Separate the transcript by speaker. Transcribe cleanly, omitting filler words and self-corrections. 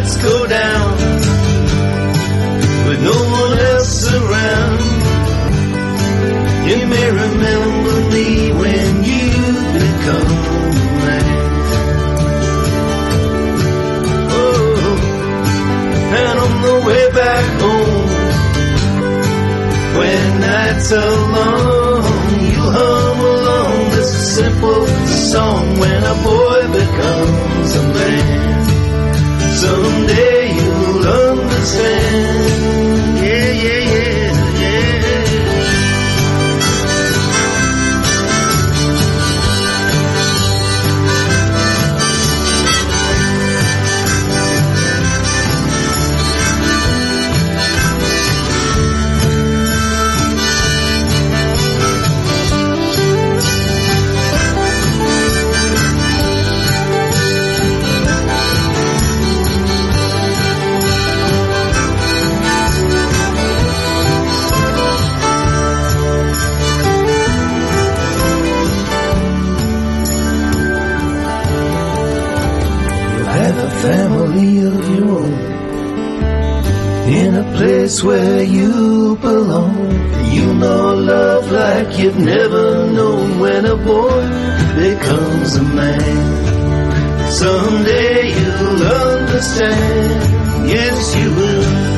Speaker 1: lights go down with no one else around. You may remember me when you become a man. Oh, and on the way back home, when nights are long, you hum along this simple song. When a boy becomes a man, someday you'll understand. Yeah, yeah, yeah, yeah. Family of your own, in a place where you belong. You know love like you've never known. When a boy becomes a man, someday you'll understand. Yes, you will.